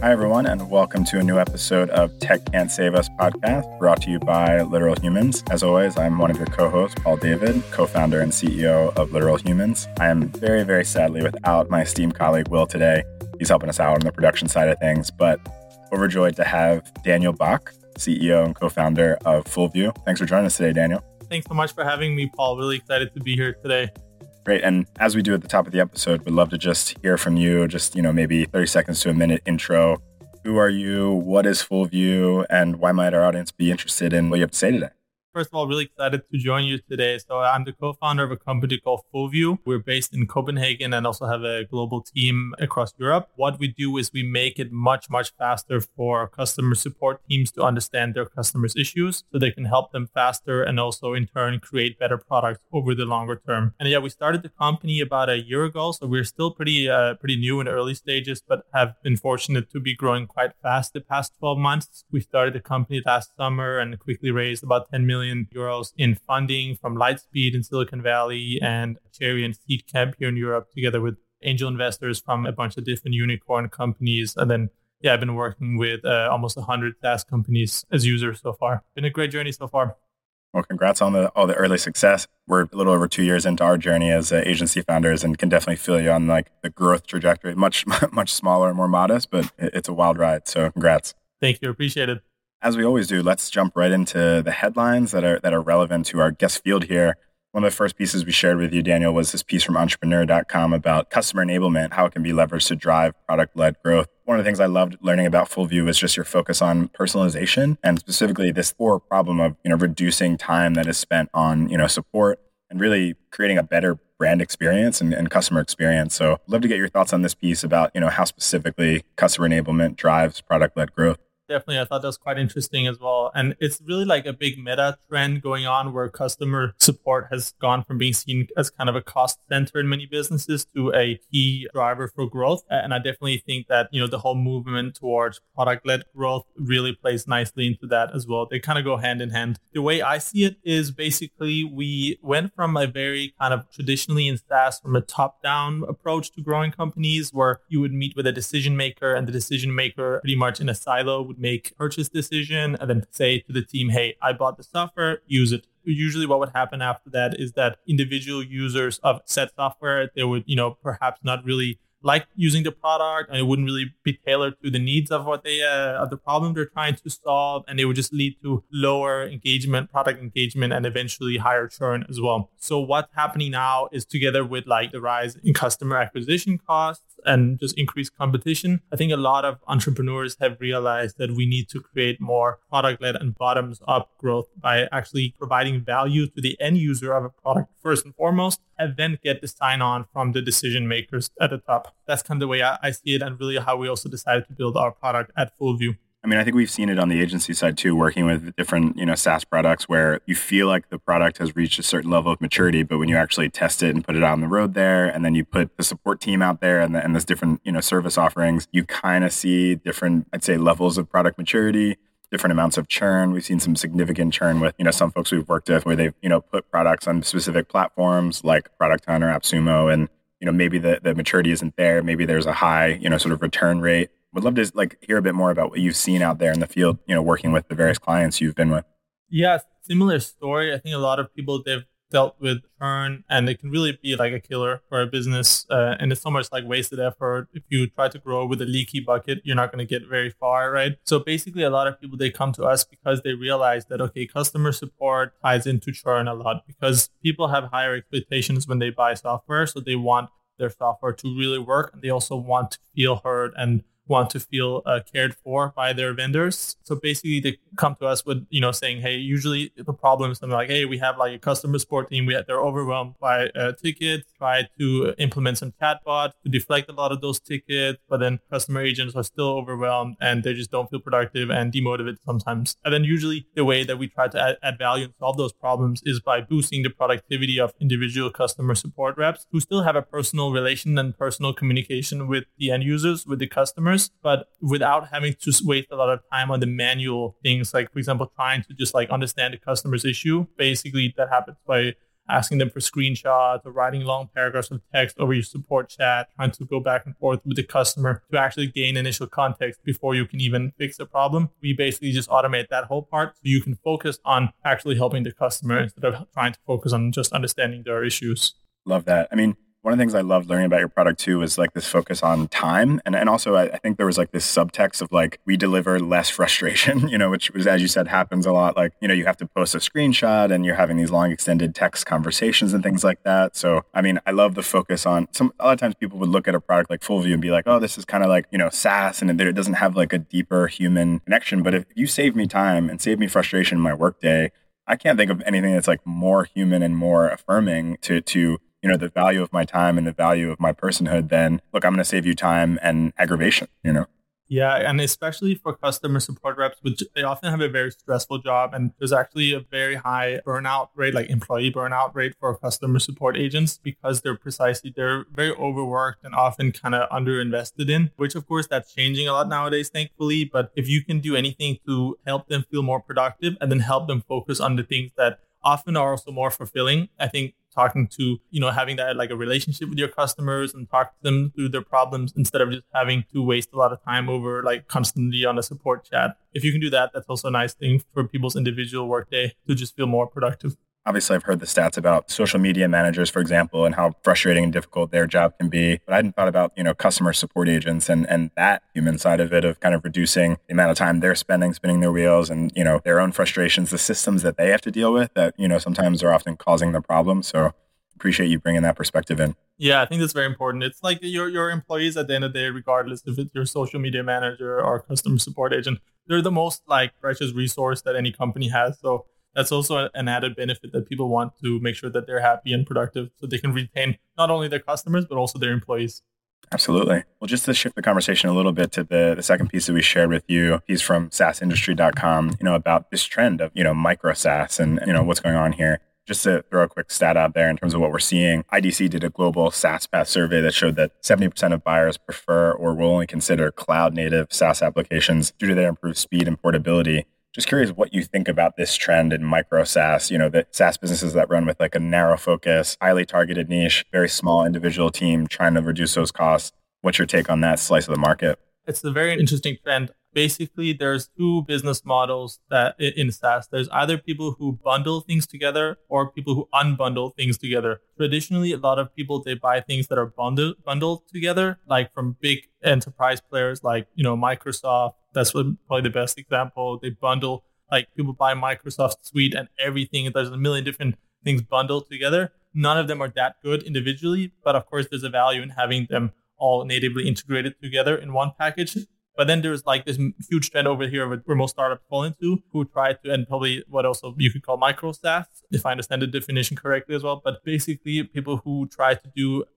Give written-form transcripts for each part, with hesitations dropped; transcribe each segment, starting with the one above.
Hi, everyone, and welcome to a new episode of Tech Can't Save Us podcast, brought to you by Literal Humans. As always, I'm one of your co-hosts, Paul David, co-founder and CEO of Literal Humans. I am very, very sadly without my esteemed colleague, Will, today. He's helping us out on the production side of things, but overjoyed to have Daniel Bach, CEO and co-founder of FullView. Thanks for joining us today, Daniel. Thanks so much for having me, Paul. Really excited to be here today. Great. And as we do at the top of the episode, we'd love to just hear from you, maybe 30 seconds to a minute intro. Who are you? What is FullView? And why might our audience be interested in what you have to say today? First of all, really excited to join you today. So I'm the co-founder of a company called FullView. We're based in Copenhagen and also have a global team across Europe. What we do is we make it much, much faster for customer support teams to understand their customers' issues so they can help them faster and also in turn create better products over the longer term. And yeah, we started the company about a year ago. So we're still pretty new in the early stages, but have been fortunate to be growing quite fast the past 12 months. We started the company last summer and quickly raised about 10 million euros in funding from Lightspeed in Silicon Valley and Cherry and Seedcamp here in Europe, together with angel investors from a bunch of different unicorn companies. And then, I've been working with almost 100 SaaS companies as users so far. Been a great journey so far. Well, congrats on all the early success. We're a little over 2 years into our journey as agency founders and can definitely feel you on like the growth trajectory, much smaller and more modest, but it's a wild ride. So congrats. Thank you. Appreciate it. As we always do, let's jump right into the headlines that are relevant to our guest field here. One of the first pieces we shared with you, Daniel, was this piece from entrepreneur.com about customer enablement, how it can be leveraged to drive product-led growth. One of the things I loved learning about FullView is just your focus on personalization and specifically this core problem of reducing time that is spent on support and really creating a better brand experience and customer experience. So I'd love to get your thoughts on this piece about how specifically customer enablement drives product-led growth. Definitely. I thought that was quite interesting as well. And it's really like a big meta trend going on where customer support has gone from being seen as kind of a cost center in many businesses to a key driver for growth. And I definitely think that, the whole movement towards product-led growth really plays nicely into that as well. They kind of go hand in hand. The way I see it is basically we went from a very kind of traditionally in SaaS from a top-down approach to growing companies where you would meet with a decision maker and the decision maker pretty much in a silo would make a purchase decision and then say to the team, hey, I bought the software, use it. Usually what would happen after that is that individual users of said software, they would, perhaps not really like using the product and it wouldn't really be tailored to the needs of what they, of the problem they're trying to solve. And it would just lead to lower engagement, product engagement, and eventually higher churn as well. So what's happening now is together with like the rise in customer acquisition costs and just increased competition, I think a lot of entrepreneurs have realized that we need to create more product-led and bottoms-up growth by actually providing value to the end user of a product first and foremost, and then get the sign-on from the decision makers at the top. That's kind of the way I see it and really how we also decided to build our product at FullView. I mean, I think we've seen it on the agency side too, working with different, SaaS products where you feel like the product has reached a certain level of maturity, but when you actually test it and put it out on the road there, and then you put the support team out there and there's different, service offerings, you kind of see different, I'd say, levels of product maturity, different amounts of churn. We've seen some significant churn with, some folks we've worked with where they've, put products on specific platforms like Product Hunt or AppSumo, and, maybe the maturity isn't there. Maybe there's a high, sort of return rate. Would love to hear a bit more about what you've seen out there in the field, working with the various clients you've been with. Yeah, similar story. I think a lot of people, they've dealt with churn and it can really be like a killer for a business. And it's so much like wasted effort. If you try to grow with a leaky bucket, you're not going to get very far, right? So basically a lot of people, they come to us because they realize that, okay, customer support ties into churn a lot because people have higher expectations when they buy software. So they want their software to really work and they also want to feel heard and want to feel cared for by their vendors. So basically they come to us with, saying, hey, usually the problem is something like, hey, we have like a customer support team. They're overwhelmed by tickets, try to implement some chatbot to deflect a lot of those tickets, but then customer agents are still overwhelmed and they just don't feel productive and demotivated sometimes. And then usually the way that we try to add value and solve those problems is by boosting the productivity of individual customer support reps who still have a personal relation and personal communication with the end users, with the customers, but without having to waste a lot of time on the manual things, like, for example, trying to just like understand the customer's issue. Basically, that happens by asking them for screenshots or writing long paragraphs of text over your support chat, trying to go back and forth with the customer to actually gain initial context before you can even fix the problem. We basically just automate that whole part so you can focus on actually helping the customer instead of trying to focus on just understanding their issues. Love that. I mean, one of the things I loved learning about your product too was like this focus on time. And also I think there was like this subtext of like, we deliver less frustration, which was, as you said, happens a lot. Like, you have to post a screenshot and you're having these long extended text conversations and things like that. So, I mean, I love the focus on a lot of times people would look at a product like FullView and be like, oh, this is kind of like, SaaS and it doesn't have like a deeper human connection. But if you save me time and save me frustration in my workday, I can't think of anything that's like more human and more affirming to the value of my time and the value of my personhood, then look, I'm going to save you time and aggravation, Yeah, and especially for customer support reps, which they often have a very stressful job. And there's actually a very high burnout rate, like employee burnout rate for customer support agents because they're very overworked and often kind of underinvested in, which of course that's changing a lot nowadays, thankfully. But if you can do anything to help them feel more productive and then help them focus on the things that often are also more fulfilling, I think talking to, having that like a relationship with your customers and talk to them through their problems instead of just having to waste a lot of time over like constantly on a support chat. If you can do that, that's also a nice thing for people's individual workday to just feel more productive. Obviously, I've heard the stats about social media managers, for example, and how frustrating and difficult their job can be. But I hadn't thought about, customer support agents and that human side of it of kind of reducing the amount of time they're spinning their wheels and, their own frustrations, the systems that they have to deal with that, sometimes are often causing the problem. So appreciate you bringing that perspective in. Yeah, I think that's very important. It's like your employees at the end of the day, regardless if it's your social media manager or customer support agent, they're the most like precious resource that any company has. So that's also an added benefit that people want to make sure that they're happy and productive so they can retain not only their customers, but also their employees. Absolutely. Well, just to shift the conversation a little bit to the second piece that we shared with you, he's from SaaSindustry.com, about this trend of, micro SaaS and, what's going on here. Just to throw a quick stat out there in terms of what we're seeing, IDC did a global SaaS Path survey that showed that 70% of buyers prefer or will only consider cloud-native SaaS applications due to their improved speed and portability. Just curious what you think about this trend in micro SaaS, the SaaS businesses that run with like a narrow focus, highly targeted niche, very small individual team trying to reduce those costs. What's your take on that slice of the market? It's a very interesting trend. Basically, there's two business models that in SaaS. There's either people who bundle things together or people who unbundle things together. Traditionally, a lot of people, they buy things that are bundled together, like from big enterprise players like, Microsoft. That's probably the best example. They bundle, like people buy Microsoft Suite and everything. There's a million different things bundled together. None of them are that good individually, but of course, there's a value in having them all natively integrated together in one package. But then there's like this huge trend over here where most startups fall into who try to, and probably what also you could call micro SaaS, if I understand the definition correctly as well. But basically people who try to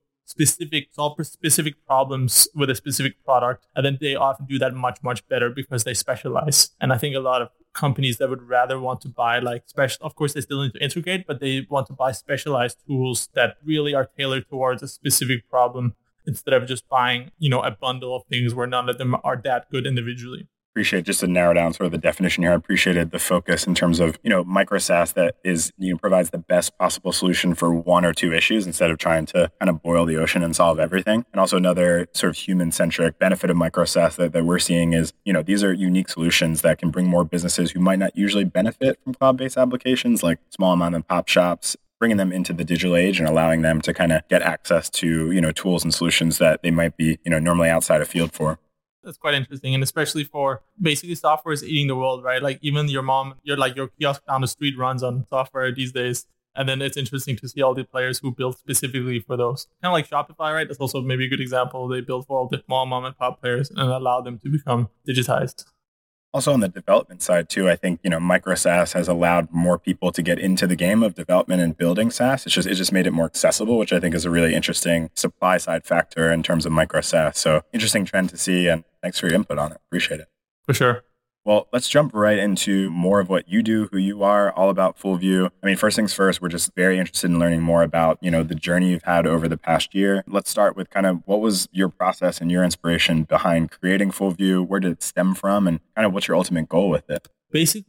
solve for specific problems with a specific product. And then they often do that much, much better because they specialize. And I think a lot of companies that would rather want to buy of course they still need to integrate, but they want to buy specialized tools that really are tailored towards a specific problem, instead of just buying, a bundle of things where none of them are that good individually. Appreciate just to narrow down sort of the definition here. I appreciated the focus in terms of, micro SaaS that is, provides the best possible solution for one or two issues instead of trying to kind of boil the ocean and solve everything. And also another sort of human-centric benefit of micro SaaS that we're seeing is, these are unique solutions that can bring more businesses who might not usually benefit from cloud-based applications like small mom and pop shops, bringing them into the digital age and allowing them to kind of get access to, tools and solutions that they might be, normally outside of field for. That's quite interesting. And especially for basically software is eating the world, right? Like even your kiosk down the street runs on software these days. And then it's interesting to see all the players who build specifically for those. Kind of like Shopify, right? That's also maybe a good example. They build for all the small mom and pop players and allow them to become digitized. Also on the development side too, I think, micro SaaS has allowed more people to get into the game of development and building SaaS. It just made it more accessible, which I think is a really interesting supply side factor in terms of micro SaaS. So interesting trend to see, and thanks for your input on it. Appreciate it. For sure. Well, let's jump right into more of what you do, who you are, all about FullView. I mean, first things first, we're just very interested in learning more about, the journey you've had over the past year. Let's start with kind of what was your process and your inspiration behind creating FullView? Where did it stem from? And kind of what's your ultimate goal with it? Basically,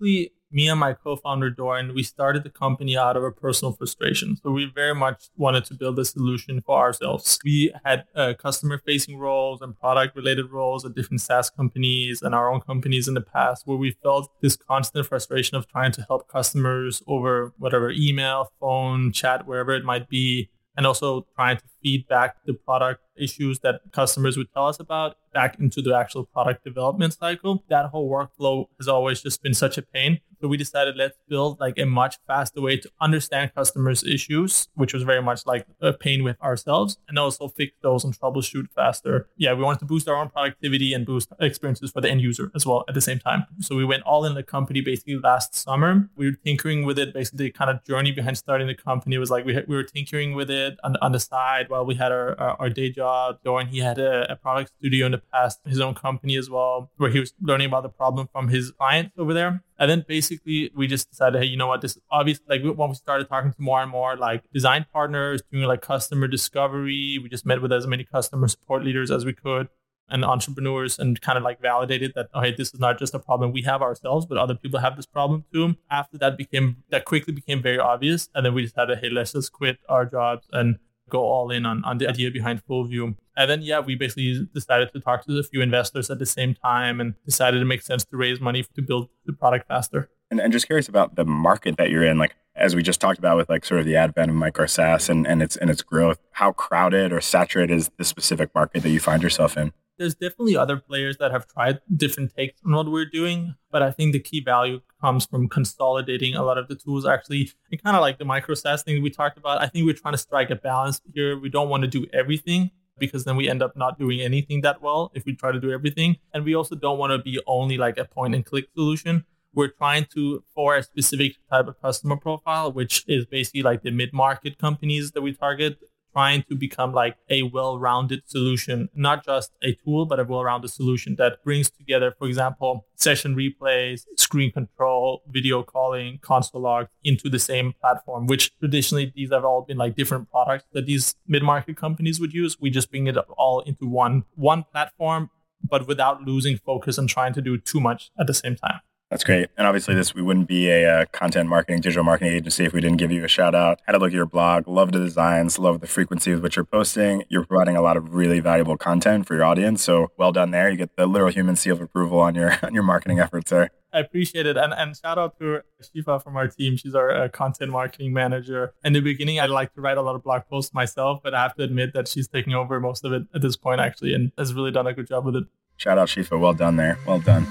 me and my co-founder, Doran, we started the company out of a personal frustration. So we very much wanted to build a solution for ourselves. We had customer-facing roles and product-related roles at different SaaS companies and our own companies in the past, where we felt this constant frustration of trying to help customers over whatever email, phone, chat, wherever it might be, and also trying to feed back the product issues that customers would tell us about back into the actual product development cycle. That whole workflow has always just been such a pain. So we decided, let's build like a much faster way to understand customers' issues, which was very much like a pain with ourselves, and also fix those and troubleshoot faster. Yeah, we wanted to boost our own productivity and boost experiences for the end user as well at the same time. So we went all in the company basically last summer. We were tinkering with it. Basically, the kind of journey behind starting the company was like we were tinkering with it on the side while we had our day job. Doran, he had a product studio in the past, his own company as well, where he was learning about the problem from his clients over there. And then basically we just decided, hey, you know what, this is obvious. Like when we started talking to more and more like design partners, doing like customer discovery, we just met with as many customer support leaders as we could and entrepreneurs and kind of like validated that, oh, hey, this is not just a problem we have ourselves, but other people have this problem too. After that quickly became very obvious. And then we decided, hey, let's just quit our jobs and go all in on the idea behind FullView. And then, we basically decided to talk to a few investors at the same time and decided it makes sense to raise money to build the product faster. And just curious about the market that you're in, like as we just talked about with like sort of the advent of micro SaaS and its growth, how crowded or saturated is the specific market that you find yourself in? There's definitely other players that have tried different takes on what we're doing, but I think the key value comes from consolidating a lot of the tools actually. And kind of like the micro SaaS thing we talked about, I think we're trying to strike a balance here. We don't want to do everything because then we end up not doing anything that well if we try to do everything. And we also don't want to be only like a point and click solution. We're trying to, for a specific type of customer profile, which is basically like the mid-market companies that we target, trying to become like a well-rounded solution, not just a tool, but a well-rounded solution that brings together, for example, session replays, screen control, video calling, console log into the same platform, which traditionally these have all been like different products that these mid-market companies would use. We just bring it all into one platform, but without losing focus and trying to do too much at the same time. That's great. And obviously we wouldn't be a content marketing, digital marketing agency if we didn't give you a shout out. Had a look at your blog, love the designs, love the frequency with which you're posting. You're providing a lot of really valuable content for your audience. So well done there. You get the literal human seal of approval on your marketing efforts there. I appreciate it. And shout out to Shifa from our team. She's our content marketing manager. In the beginning, I'd like to write a lot of blog posts myself, but I have to admit that she's taking over most of it at this point actually, and has really done a good job with it. Shout out Shifa. Well done there. Well done.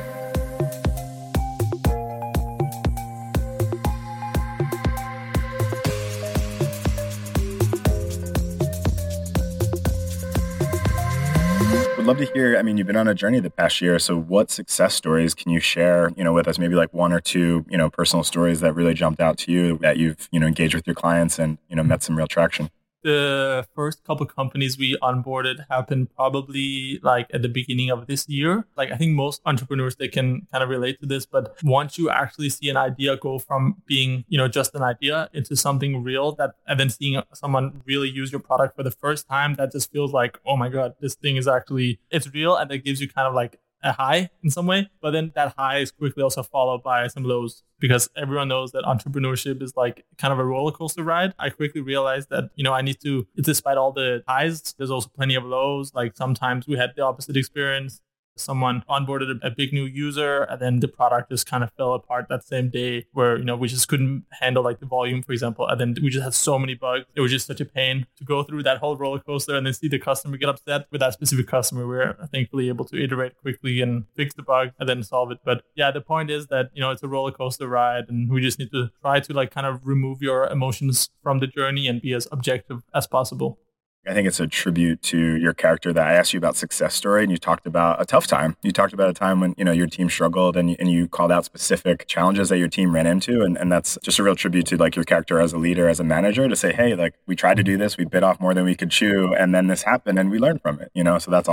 Love to hear, you've been on a journey the past year. So what success stories can you share, with us? Maybe like one or two, personal stories that really jumped out to you that you've, engaged with your clients and, met some real traction. The first couple companies we onboarded happened probably like at the beginning of this year. Like I think most entrepreneurs, they can kind of relate to this, but once you actually see an idea go from being, just an idea into something real and then seeing someone really use your product for the first time, that just feels like, oh my God, this thing is actually, it's real. And that gives you kind of like a high in some way, but then that high is quickly also followed by some lows because everyone knows that entrepreneurship is like kind of a roller coaster ride. I quickly realized that, I need to, despite all the highs, there's also plenty of lows. Like sometimes we had the opposite experience. Someone onboarded a big new user and then the product just kind of fell apart that same day where, we just couldn't handle like the volume, for example. And then we just had so many bugs. It was just such a pain to go through that whole roller coaster and then see the customer get upset with that specific customer. We're thankfully able to iterate quickly and fix the bug and then solve it. But yeah, the point is that, it's a roller coaster ride and we just need to try to like kind of remove your emotions from the journey and be as objective as possible. I think it's a tribute to your character that I asked you about success story and you talked about a tough time. You talked about a time when, your team struggled and you called out specific challenges that your team ran into. And that's just a real tribute to like your character as a leader, as a manager to say, hey, like we tried to do this, we bit off more than we could chew. And then this happened and we learned from it, so that's awesome.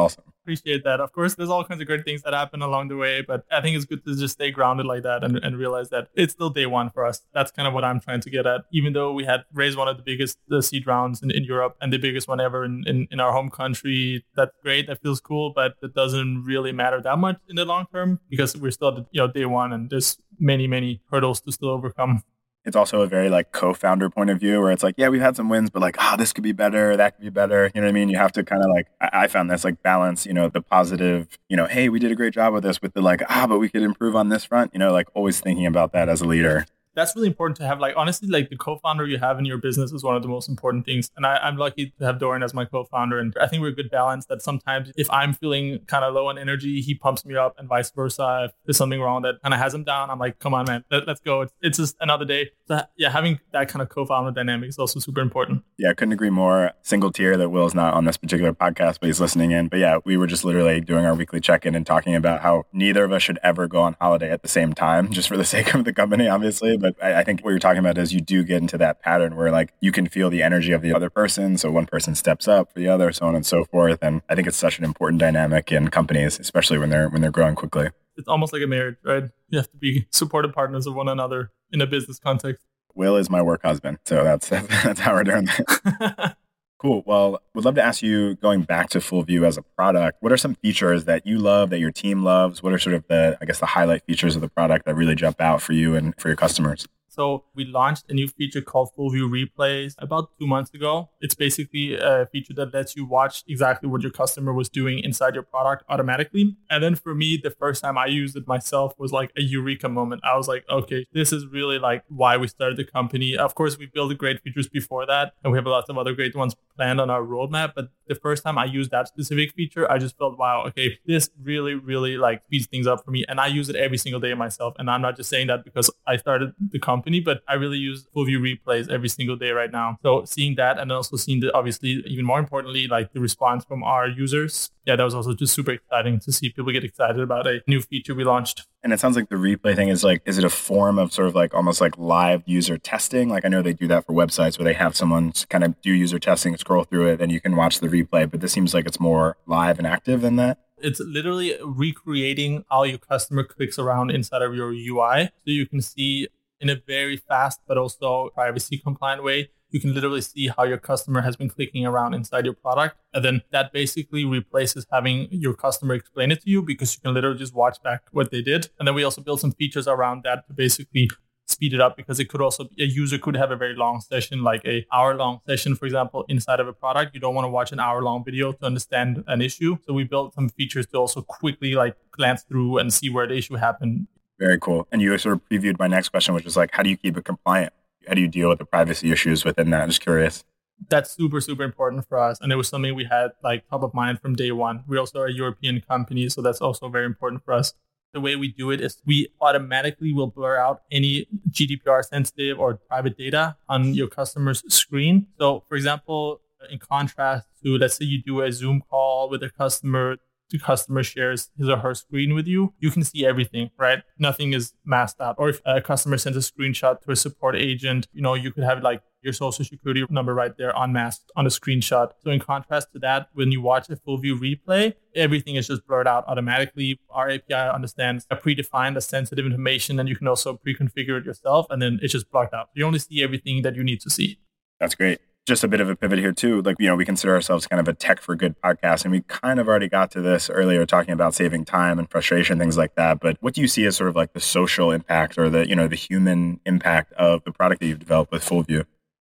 Appreciate that. Of course, there's all kinds of great things that happen along the way, but I think it's good to just stay grounded like that and realize that it's still day one for us. That's kind of what I'm trying to get at. Even though we had raised one of the biggest seed rounds in Europe and the biggest one ever in our home country, that's great. That feels cool, but it doesn't really matter that much in the long term because we're still at day one and there's many hurdles to still overcome. It's also a very like co-founder point of view where it's like, yeah, we've had some wins, but like, this could be better, that could be better. You know what I mean? You have to kind of like, I found this like balance, the positive, hey, we did a great job with this with the like, but we could improve on this front, like always thinking about that as a leader. That's really important to have. Like, honestly, like the co-founder you have in your business is one of the most important things. And I'm lucky to have Dorian as my co-founder. And I think we're a good balance that sometimes if I'm feeling kind of low on energy, he pumps me up and vice versa. If there's something wrong that kind of has him down, I'm like, come on, man, let's go. It's just another day. So yeah, having that kind of co-founder dynamic is also super important. Yeah, I couldn't agree more. Single tier that Will's not on this particular podcast, but he's listening in. But yeah, we were just literally doing our weekly check-in and talking about how neither of us should ever go on holiday at the same time, just for the sake of the company, obviously. But I think what you're talking about is you do get into that pattern where like you can feel the energy of the other person. So one person steps up for the other, so on and so forth. And I think it's such an important dynamic in companies, especially when they're growing quickly. It's almost like a marriage, right? You have to be supportive partners of one another in a business context. Will is my work husband. So that's how we're doing that. Cool. Well, would love to ask you, going back to FullView as a product, what are some features that you love, that your team loves? What are sort of the highlight features of the product that really jump out for you and for your customers? So we launched a new feature called FullView Replays about 2 months ago. It's basically a feature that lets you watch exactly what your customer was doing inside your product automatically. And then for me, the first time I used it myself was like a eureka moment. I was like, okay, this is really like why we started the company. Of course, we built great features before that, and we have lots of other great ones planned on our roadmap. But the first time I used that specific feature, I just felt, wow, okay, this really, really like speeds things up for me. And I use it every single day myself. And I'm not just saying that because I started the company, but I really use FullView Replays every single day right now. So seeing that, and also seeing the, obviously, even more importantly, like the response from our users. Yeah, that was also just super exciting to see people get excited about a new feature we launched. And it sounds like the replay thing is like, is it a form of sort of like almost like live user testing? Like I know they do that for websites where they have someone kind of do user testing, scroll through it, and you can watch the replay. But this seems like it's more live and active than that. It's literally recreating how your customer clicks around inside of your UI. So you can see in a very fast, but also privacy compliant way, you can literally see how your customer has been clicking around inside your product. And then that basically replaces having your customer explain it to you, because you can literally just watch back what they did. And then we also built some features around that to basically speed it up, because it could also, a user could have a very long session, like a hour-long session, for example, inside of a product. You don't want to watch an hour-long video to understand an issue. So we built some features to also quickly like glance through and see where the issue happened. Very cool. And you sort of previewed my next question, which is like, how do you keep it compliant? How do you deal with the privacy issues within that? I'm just curious. That's super, super important for us. And it was something we had like top of mind from day one. We're also a European company, so that's also very important for us. The way we do it is we automatically will blur out any GDPR sensitive or private data on your customer's screen. So for example, in contrast to, let's say you do a Zoom call with a customer, the customer shares his or her screen with you, you can see everything, right? Nothing is masked out. Or if a customer sends a screenshot to a support agent, you could have like your social security number right there unmasked on a screenshot. So in contrast to that, when you watch a FullView replay, everything is just blurred out automatically. Our API understands a predefined, sensitive information, and you can also pre-configure it yourself, and then it's just blocked out. You only see everything that you need to see. That's great. Just a bit of a pivot here too. Like, we consider ourselves kind of a tech for good podcast, and we kind of already got to this earlier talking about saving time and frustration, things like that. But what do you see as sort of like the social impact or the human impact of the product that you've developed with FullView?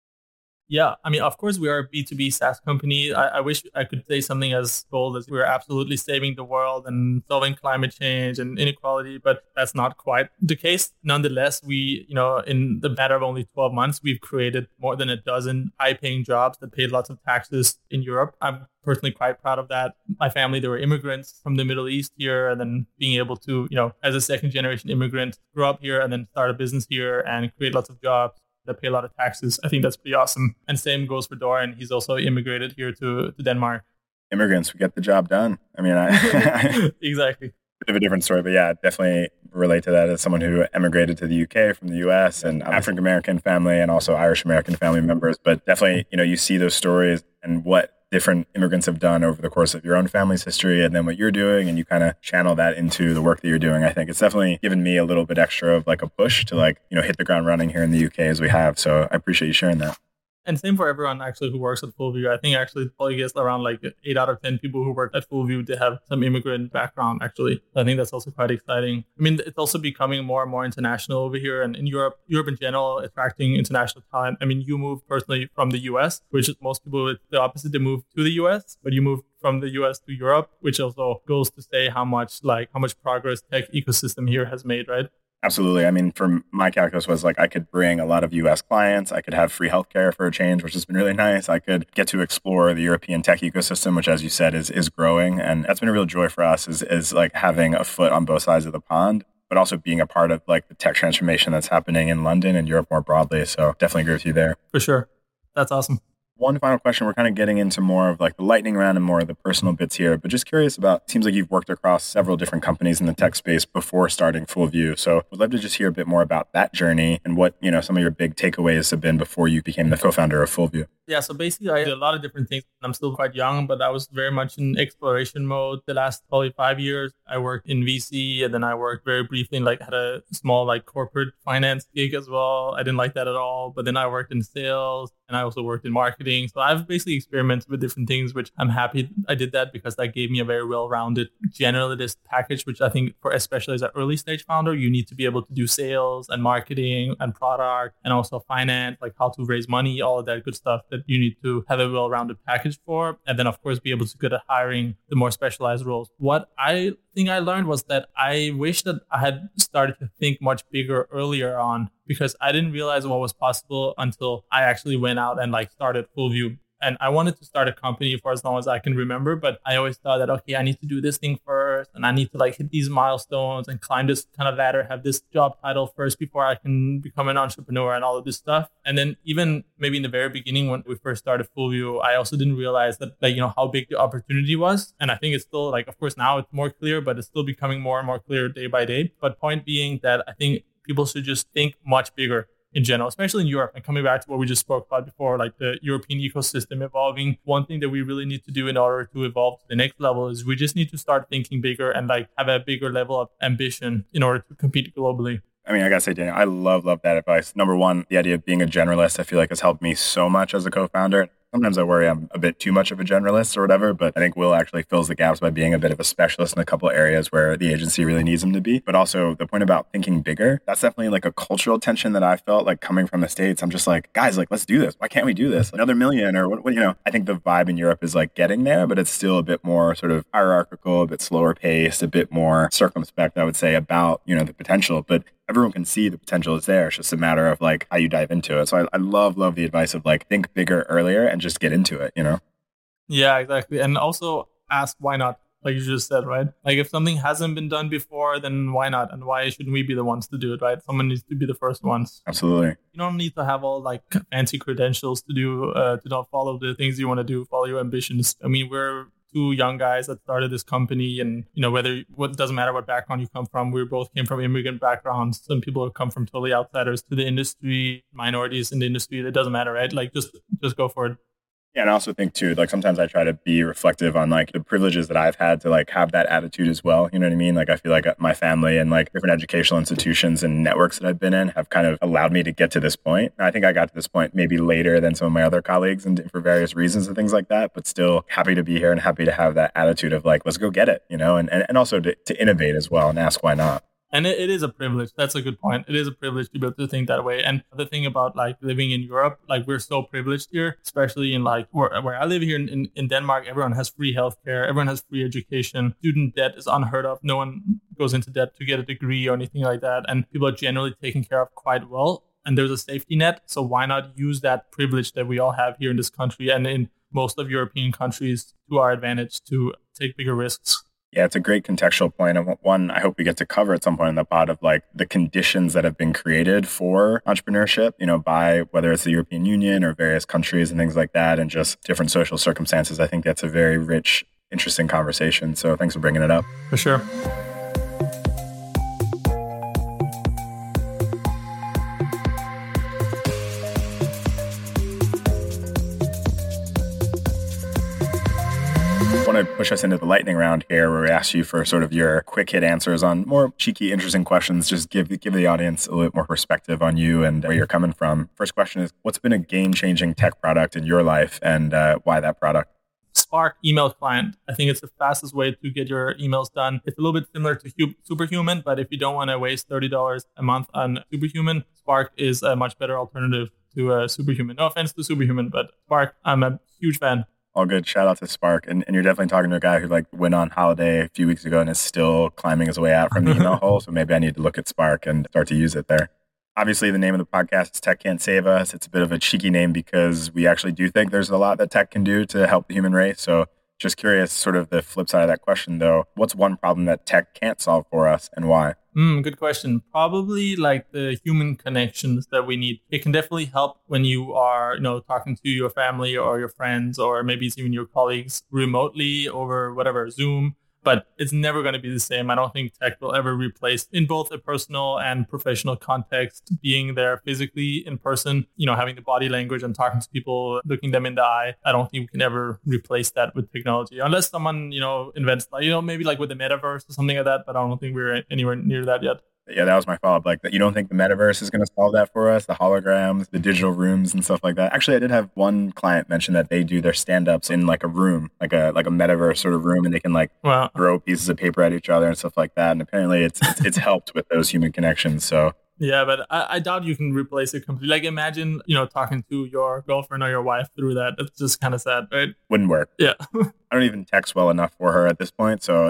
Yeah, I mean, of course, we are a B2B SaaS company. I wish I could say something as bold as we're absolutely saving the world and solving climate change and inequality, but that's not quite the case. Nonetheless, we, in the matter of only 12 months, we've created more than a dozen high-paying jobs that paid lots of taxes in Europe. I'm personally quite proud of that. My family, they were immigrants from the Middle East here, and then being able to, as a second-generation immigrant, grow up here and then start a business here and create lots of jobs that pay a lot of taxes. I think that's pretty awesome. And same goes for Dorian. He's also immigrated here to Denmark. Immigrants, we get the job done. I mean, exactly. Bit of a different story, but yeah, definitely relate to that as someone who emigrated to the UK from the US, and African-American family and also Irish-American family members. But definitely, you see those stories and what different immigrants have done over the course of your own family's history and then what you're doing, and you kind of channel that into the work that you're doing. I think it's definitely given me a little bit extra of like a push to like, hit the ground running here in the UK as we have. So I appreciate you sharing that. And same for everyone actually who works at Fullview. I think actually probably gets around like 8 out of 10 people who work at Fullview, they have some immigrant background actually. So I think that's also quite exciting. I mean, it's also becoming more and more international over here, and in Europe in general, attracting international talent. I mean, you moved personally from the US, which is most people, it's the opposite. They move to the US, but you moved from the US to Europe, which also goes to say how much progress tech ecosystem here has made, right? Absolutely. I mean, for my calculus was like I could bring a lot of US clients. I could have free healthcare for a change, which has been really nice. I could get to explore the European tech ecosystem, which, as you said, is growing. And that's been a real joy for us is like having a foot on both sides of the pond, but also being a part of like the tech transformation that's happening in London and Europe more broadly. So definitely agree with you there. For sure. That's awesome. One final question. We're kind of getting into more of like the lightning round and more of the personal bits here, but just curious about, seems like you've worked across several different companies in the tech space before starting Fullview. So would love to just hear a bit more about that journey and what, some of your big takeaways have been before you became the co-founder of Fullview. Yeah, so basically I did a lot of different things. I'm still quite young, but I was very much in exploration mode. The last probably 5 years, I worked in VC, and then I worked very briefly and had a small corporate finance gig as well. I didn't like that at all. But then I worked in sales, and I also worked in marketing. So I've basically experimented with different things, which I'm happy I did that because that gave me a very well-rounded generalist package, which I think for especially as an early stage founder, you need to be able to do sales and marketing and product and also finance, like how to raise money, all of that good stuff that you need to have a well-rounded package for. And then of course, be able to go to hiring the more specialized roles. What I think I learned was that I wish that I had started to think much bigger earlier on, because I didn't realize what was possible until I actually went out and started Fullview. And I wanted to start a company for as long as I can remember, but I always thought that, okay, I need to do this thing first, and I need to hit these milestones and climb this kind of ladder, have this job title first before I can become an entrepreneur and all of this stuff. And then even maybe in the very beginning when we first started Fullview, I also didn't realize that how big the opportunity was. And I think it's still of course now it's more clear, but it's still becoming more and more clear day by day. But point being that I think people should just think much bigger in general, especially in Europe. And coming back to what we just spoke about before, the European ecosystem evolving, one thing that we really need to do in order to evolve to the next level is we just need to start thinking bigger and have a bigger level of ambition in order to compete globally. I mean, I gotta say, Daniel, I love that advice. Number one, the idea of being a generalist, I feel like has helped me so much as a co-founder. Sometimes I worry I'm a bit too much of a generalist or whatever, but I think Will actually fills the gaps by being a bit of a specialist in a couple of areas where the agency really needs him to be. But also the point about thinking bigger, that's definitely a cultural tension that I felt coming from the States. I'm just guys, let's do this. Why can't we do this? Another million or what, I think the vibe in Europe is getting there, but it's still a bit more sort of hierarchical, a bit slower paced, a bit more circumspect, I would say, about, the potential. But everyone can see the potential is there. It's just a matter of how you dive into it. So I love the advice of think bigger earlier and just get into it, Yeah, exactly. And also ask why not, like you just said, right? If something hasn't been done before, then why not? And why shouldn't we be the ones to do it, right? Someone needs to be the first ones. Absolutely. You don't need to have all fancy credentials to do, to not follow the things you want to do, follow your ambitions. I mean, we're two young guys that started this company, and it doesn't matter what background you come from. We both came from immigrant backgrounds. Some people have come from totally outsiders to the industry, minorities in the industry. It doesn't matter, right? Just go for it. Yeah, and I also think too, sometimes I try to be reflective on the privileges that I've had to have that attitude as well. You know what I mean? I feel my family and different educational institutions and networks that I've been in have kind of allowed me to get to this point. And I think I got to this point maybe later than some of my other colleagues and for various reasons and things like that, but still happy to be here and happy to have that attitude of let's go get it, and also to innovate as well and ask why not. And it is a privilege. That's a good point. It is a privilege to be able to think that way. And the thing about living in Europe, we're so privileged here, especially in where I live here in Denmark, everyone has free healthcare. Everyone has free education. Student debt is unheard of. No one goes into debt to get a degree or anything like that. And people are generally taken care of quite well. And there's a safety net. So why not use that privilege that we all have here in this country and in most of European countries to our advantage to take bigger risks? Yeah, it's a great contextual point. And one I hope we get to cover at some point in the pod of the conditions that have been created for entrepreneurship, by whether it's the European Union or various countries and things like that, and just different social circumstances. I think that's a very rich, interesting conversation. So thanks for bringing it up. For sure. want to push us into the lightning round here where we ask you for sort of your quick hit answers on more cheeky, interesting questions. Just give the audience a little bit more perspective on you and where you're coming from. First question is, what's been a game-changing tech product in your life and why that product? Spark email client. I think it's the fastest way to get your emails done. It's a little bit similar to Superhuman, but if you don't want to waste $30 a month on Superhuman, Spark is a much better alternative to Superhuman. No offense to Superhuman, but Spark, I'm a huge fan. All good. Shout out to Spark. And you're definitely talking to a guy who went on holiday a few weeks ago and is still climbing his way out from the email hole. So maybe I need to look at Spark and start to use it there. Obviously, the name of the podcast is Tech Can't Save Us. It's a bit of a cheeky name because we actually do think there's a lot that tech can do to help the human race. So just curious, sort of the flip side of that question, though. What's one problem that tech can't solve for us and why? Good question. Probably the human connections that we need. It can definitely help when you are, talking to your family or your friends, or maybe it's even your colleagues remotely over whatever, Zoom. But it's never going to be the same. I don't think tech will ever replace, in both a personal and professional context, being there physically in person, having the body language and talking to people, looking them in the eye. I don't think we can ever replace that with technology unless someone, invents, maybe with the metaverse or something like that. But I don't think we're anywhere near that yet. Yeah, that was my follow-up. You don't think the metaverse is going to solve that for us? The holograms, the digital rooms and stuff like that. Actually, I did have one client mention that they do their stand-ups in a room, like a metaverse sort of room, and they can throw pieces of paper at each other and stuff like that. And apparently it's helped with those human connections. So yeah, but I doubt you can replace it completely. Imagine, talking to your girlfriend or your wife through that. It's just kind of sad, right? Wouldn't work. Yeah. I don't even text well enough for her at this point, so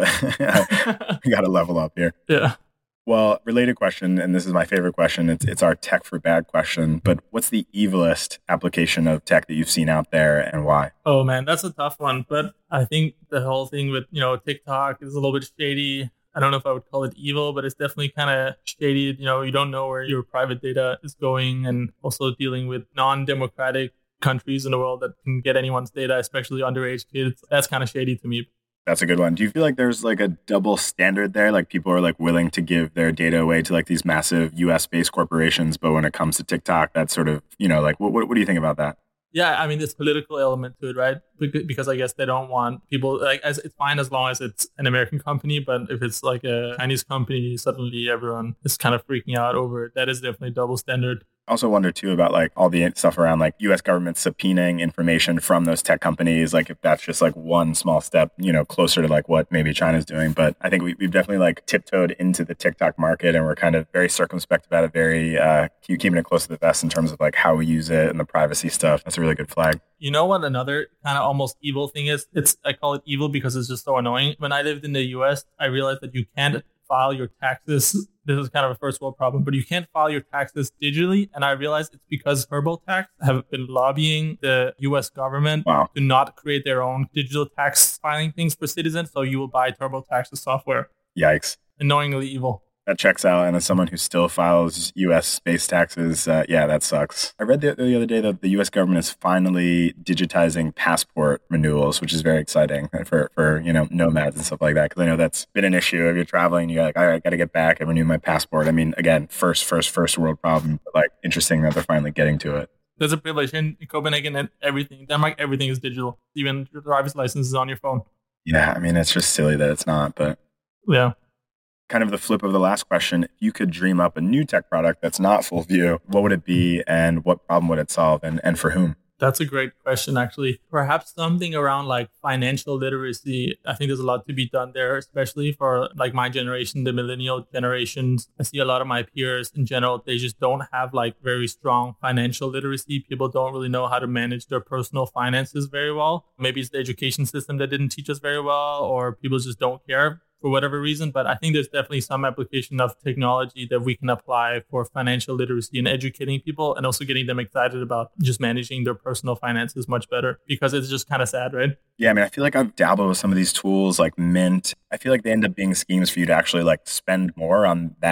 I got to level up here. Yeah. Well, related question, and this is my favorite question. It's our tech for bad question. But what's the evilest application of tech that you've seen out there and why? Oh, man, that's a tough one. But I think the whole thing with, TikTok is a little bit shady. I don't know if I would call it evil, but it's definitely kind of shady. You don't know where your private data is going, and also dealing with non-democratic countries in the world that can get anyone's data, especially underage kids. That's kind of shady to me. That's a good one. Do you feel like there's a double standard there? People are willing to give their data away to these massive US-based corporations, but when it comes to TikTok, that's sort of, what do you think about that? Yeah, I mean, there's political element to it, right? Because I guess they don't want people, as it's fine as long as it's an American company, but if it's a Chinese company, suddenly everyone is kind of freaking out over it. That is definitely double standard. I also wonder too about all the stuff around US government subpoenaing information from those tech companies, if that's just one small step, closer to what maybe China's doing. But I think we've definitely tiptoed into the TikTok market, and we're kind of very circumspect about it, very keeping it close to the vest in terms of how we use it and the privacy stuff. That's a really good flag. You know what another kind of almost evil thing is? I call it evil because it's just so annoying. When I lived in the US, I realized that you can't file your taxes. This is kind of a first world problem, but you can't file your taxes digitally. And I realized it's because TurboTax have been lobbying the US government to not create their own digital tax filing things for citizens. So you will buy TurboTax's software. Yikes. Annoyingly evil. That checks out. And as someone who still files U.S.-based taxes, that sucks. I read the other day that the U.S. government is finally digitizing passport renewals, which is very exciting for nomads and stuff like that. Because I know that's been an issue. If you're traveling, you're all right, got to get back and renew my passport. I mean, again, first world problem. But interesting that they're finally getting to it. There's a privilege in Copenhagen and everything. Denmark, everything is digital. Even your driver's license is on your phone. Yeah, I mean, it's just silly that it's not, but yeah. Kind of the flip of the last question, if you could dream up a new tech product that's not full view, what would it be and what problem would it solve and for whom? That's a great question, actually. Perhaps something around financial literacy. I think there's a lot to be done there, especially for my generation, the millennial generations. I see a lot of my peers in general, they just don't have very strong financial literacy. People don't really know how to manage their personal finances very well. Maybe it's the education system that didn't teach us very well, or people just don't care for whatever reason. But I think there's definitely some application of technology that we can apply for financial literacy and educating people, and also getting them excited about just managing their personal finances much better, because it's just kind of sad, right? Yeah, I mean, I feel like I've dabbled with some of these tools like Mint. I feel like they end up being schemes for you to actually spend more on that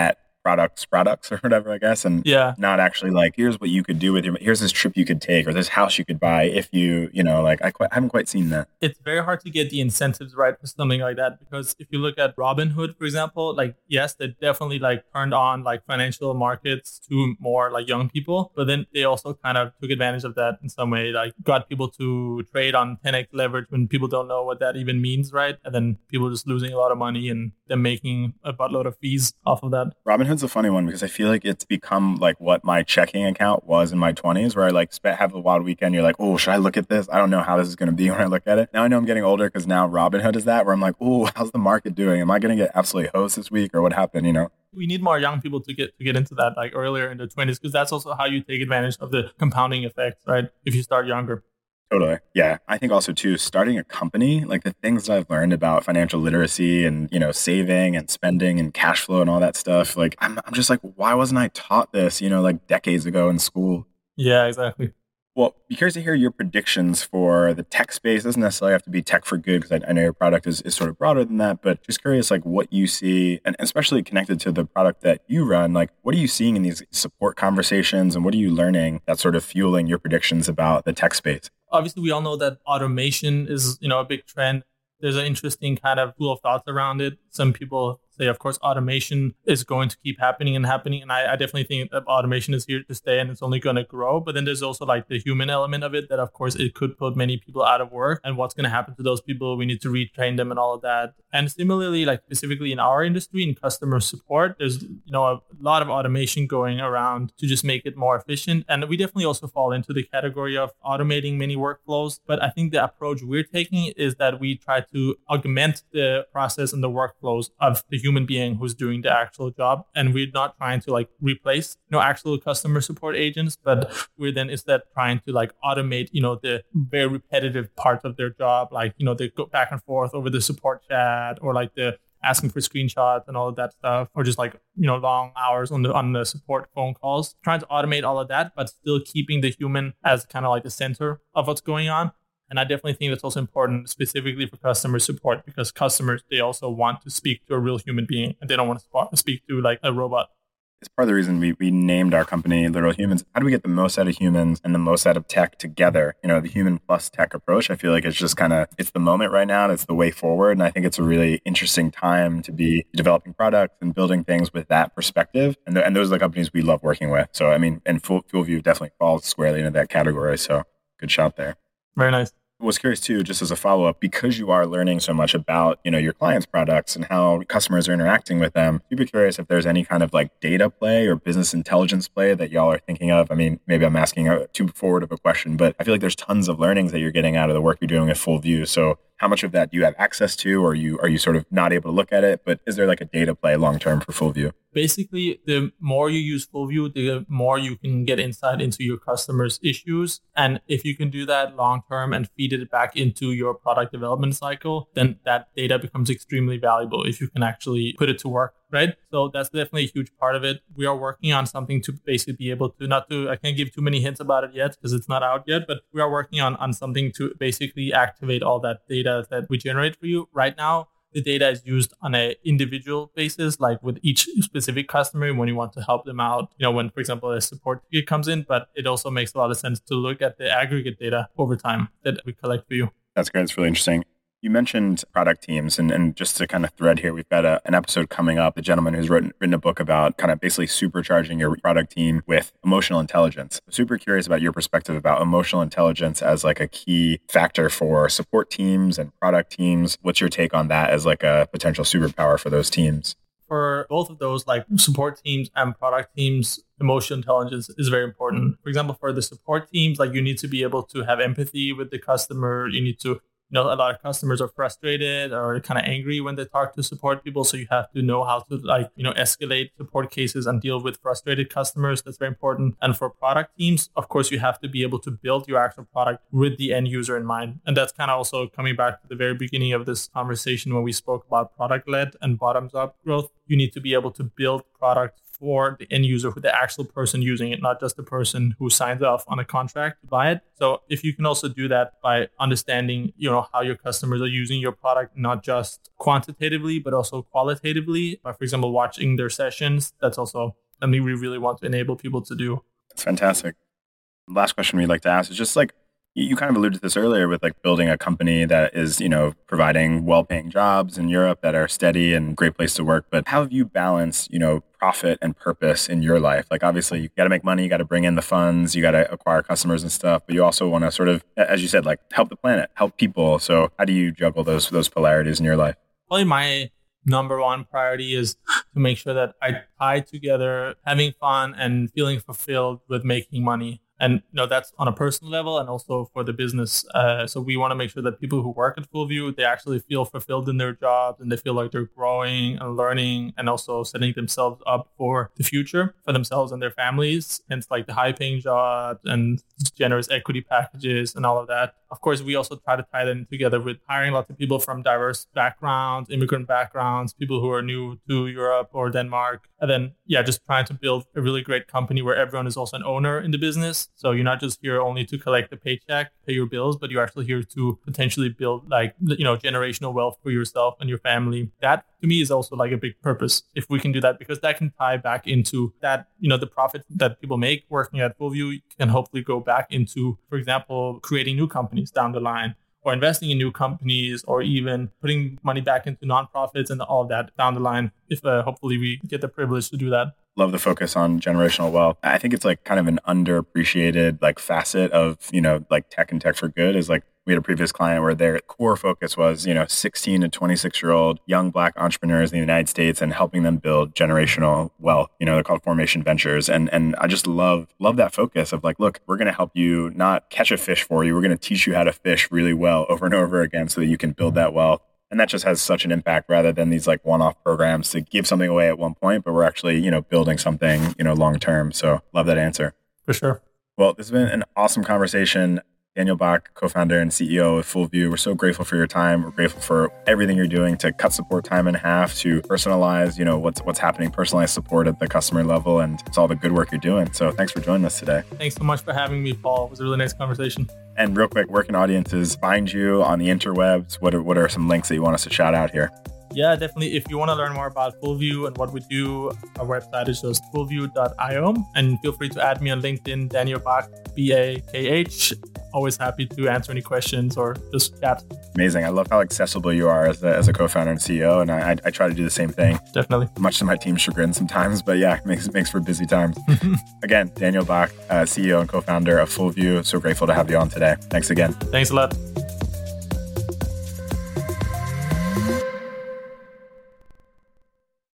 products or whatever, I guess, and not actually like, here's what you could do with here's this trip you could take or this house you could buy if you know, like I haven't quite seen that. It's very hard to get the incentives right for something like that, because if you look at Robinhood, for example, like, yes, they definitely like turned on like financial markets to more like young people, but then they also kind of took advantage of that in some way, like got people to trade on 10x leverage when people don't know what that even means, right? And then people just losing a lot of money and them making a buttload of fees off of that. Robinhood's a funny one because I feel like it's become like what my checking account was in my 20s, where I like have a wild weekend. You're like, oh, should I look at this? I don't know how this is going to be when I look at it. Now I know I'm getting older because now Robinhood is that, where I'm like, oh, how's the market doing? Am I going to get absolutely hosed this week or what happened, you know? We need more young people to get into that like earlier in their 20s, because that's also how you take advantage of the compounding effect, right? If you start younger. Totally. Yeah. I think also too, starting a company, like the things that I've learned about financial literacy and, you know, saving and spending and cash flow and all that stuff, like I'm just like, why wasn't I taught this, you know, like decades ago in school? Yeah, exactly. Well, be curious to hear your predictions for the tech space. It doesn't necessarily have to be tech for good, because I know your product is sort of broader than that, but just curious, like what you see, and especially connected to the product that you run, like what are you seeing in these support conversations and what are you learning that's sort of fueling your predictions about the tech space? Obviously, we all know that automation is, you know, a big trend. There's an interesting kind of school of thoughts around it. Some people say, of course, automation is going to keep happening. And I definitely think that automation is here to stay and it's only going to grow. But then there's also like the human element of it, that, of course, it could put many people out of work. And what's going to happen to those people? We need to retrain them and all of that. And similarly, like specifically in our industry, in customer support, there's, you know, a lot of automation going around to just make it more efficient. And we definitely also fall into the category of automating many workflows. But I think the approach we're taking is that we try to augment the process and the workflows of the human being who's doing the actual job. And we're not trying to like replace, you know, actual customer support agents, but we're then instead trying to like automate, you know, the very repetitive parts of their job. Like, you know, they go back and forth over the support chat, or like the asking for screenshots and all of that stuff, or just like, you know, long hours on the support phone calls, trying to automate all of that, but still keeping the human as kind of like the center of what's going on. And I definitely think that's also important specifically for customer support, because customers, they also want to speak to a real human being and they don't want to speak to like a robot. It's part of the reason we named our company Literal Humans. How do we get the most out of humans and the most out of tech together? You know, the human plus tech approach, I feel like it's just kind of, it's the moment right now. And it's the way forward. And I think it's a really interesting time to be developing products and building things with that perspective. And those are the companies we love working with. So, I mean, and FuelView definitely falls squarely into that category. So good shot there. Very nice. I was curious too, just as a follow-up, because you are learning so much about, you know, your clients' products and how customers are interacting with them, I'd be curious if there's any kind of like data play or business intelligence play that y'all are thinking of. I mean, maybe I'm asking too forward of a question, but I feel like there's tons of learnings that you're getting out of the work you're doing at FuelView. So how much of that do you have access to, or are you sort of not able to look at it? But is there like a data play long-term for FuelView? Basically, the more you use FuelView, the more you can get insight into your customers' issues. And if you can do that long-term and feed it back into your product development cycle, then that data becomes extremely valuable if you can actually put it to work, right? So that's definitely a huge part of it. We are working on something to basically be able to, I can't give too many hints about it yet because it's not out yet, but we are working on something to basically activate all that data that we generate for you. Right now, the data is used on an individual basis, like with each specific customer when you want to help them out, you know, when, for example, a support ticket comes in, but it also makes a lot of sense to look at the aggregate data over time that we collect for you. That's great. It's really interesting. You mentioned product teams, and just to kind of thread here, we've got an episode coming up, a gentleman who's written a book about kind of basically supercharging your product team with emotional intelligence. Super curious about your perspective about emotional intelligence as like a key factor for support teams and product teams. What's your take on that as like a potential superpower for those teams? For both of those, like support teams and product teams, emotional intelligence is very important. For example, for the support teams, like you need to be able to have empathy with the customer. You need to, you know, a lot of customers are frustrated or kind of angry when they talk to support people. So you have to know how to like, you know, escalate support cases and deal with frustrated customers. That's very important. And for product teams, of course, you have to be able to build your actual product with the end user in mind. And that's kind of also coming back to the very beginning of this conversation when we spoke about product-led and bottoms-up growth. You need to be able to build product for the end user, who the actual person using it, not just the person who signs off on a contract to buy it. So if you can also do that by understanding, how your customers are using your product, not just quantitatively, but also qualitatively, by, for example, watching their sessions, that's also something we really want to enable people to do. That's fantastic. Last question we'd like to ask is just like, you kind of alluded to this earlier with like building a company that is, providing well-paying jobs in Europe that are steady and great place to work. But how have you balanced, profit and purpose in your life? Like, obviously you got to make money, you got to bring in the funds, you got to acquire customers and stuff, but you also want to sort of, as you said, like help the planet, help people. So how do you juggle those polarities in your life? Probably my number one priority is to make sure that I tie together having fun and feeling fulfilled with making money. And that's on a personal level and also for the business. So we want to make sure that people who work at FullView, they actually feel fulfilled in their jobs and they feel like they're growing and learning and also setting themselves up for the future for themselves and their families. And it's like the high paying jobs and generous equity packages and all of that. Of course, we also try to tie them together with hiring lots of people from diverse backgrounds, immigrant backgrounds, people who are new to Europe or Denmark. And then, just trying to build a really great company where everyone is also an owner in the business. So you're not just here only to collect the paycheck, pay your bills, but you're actually here to potentially build generational wealth for yourself and your family. That to me is also like a big purpose if we can do that, because that can tie back into that, the profit that people make working at FullView can hopefully go back into, for example, creating new companies down the line, or investing in new companies, or even putting money back into nonprofits and all of that down the line, if hopefully we get the privilege to do that. Love the focus on generational wealth. I think it's like kind of an underappreciated like facet of, like tech and tech for good is like, we had a previous client where their core focus was, 16 to 26-year-old young Black entrepreneurs in the United States and helping them build generational wealth. They're called Formation Ventures. And I just love that focus of like, look, we're going to help you not catch a fish for you. We're going to teach you how to fish really well over and over again so that you can build that wealth. And that just has such an impact rather than these like one-off programs to give something away at one point, but we're actually, building something, long-term. So love that answer. For sure. Well, this has been an awesome conversation. Daniel Bach, co-founder and CEO of FullView. We're so grateful for your time. We're grateful for everything you're doing to cut support time in half, to personalize, what's happening, personalized support at the customer level, and it's all the good work you're doing. So thanks for joining us today. Thanks so much for having me, Paul. It was a really nice conversation. And real quick, where can audiences find you on the interwebs? What are some links that you want us to shout out here? Yeah, definitely. If you want to learn more about FullView and what we do, our website is just fullview.io. And feel free to add me on LinkedIn, Daniel Bach, BAKH. Always happy to answer any questions or just chat. Amazing. I love how accessible you are as a co-founder and CEO. And I try to do the same thing. Definitely. Much to my team's chagrin sometimes, but yeah, it makes for busy times. Again, Daniel Bach, CEO and co-founder of FullView. So grateful to have you on today. Thanks again. Thanks a lot.